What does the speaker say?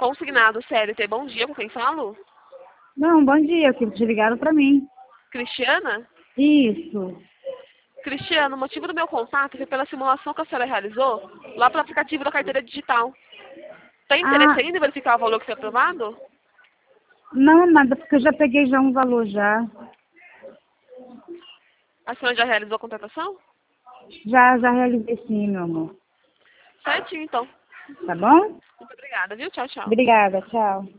Consignado CLT, bom dia, com quem falo? Não, bom dia, que te ligaram pra mim. Cristiana? Isso. Cristiano, o motivo do meu contato foi pela simulação que a senhora realizou lá para o aplicativo da carteira digital. Tem interesse Ah, ainda em verificar o valor que foi aprovado? não, nada, porque eu já peguei já um valor já. A senhora já realizou a contratação? Já realizei sim, meu amor. Certinho, então. Tá bom? Muito obrigada, viu? Tchau, tchau. Obrigada, tchau.